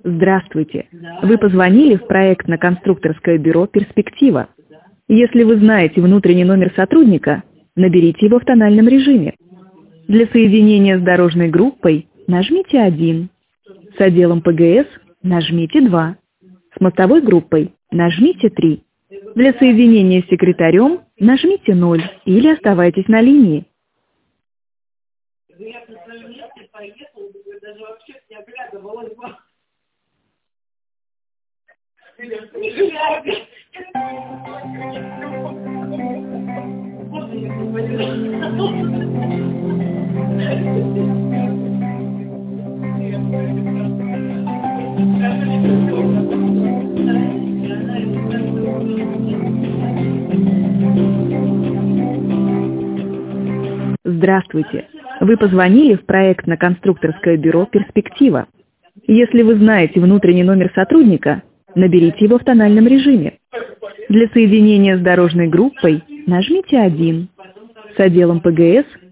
Здравствуйте. Вы позвонили в проектно-конструкторское бюро «Перспектива». Если вы знаете внутренний номер сотрудника, наберите его в тональном режиме. Для соединения с дорожной группой нажмите 1. С отделом ПГС нажмите 2. С мостовой группой нажмите 3. Для соединения с секретарем нажмите 0 или оставайтесь на линии. Я на своем месте поехал, даже вообще не оглядывалась бы. Здравствуйте. Вы позвонили в проектно-конструкторское бюро «Перспектива». Если вы знаете внутренний номер сотрудника, наберите его в тональном режиме. Для соединения с дорожной группой нажмите 1. С отделом ПГС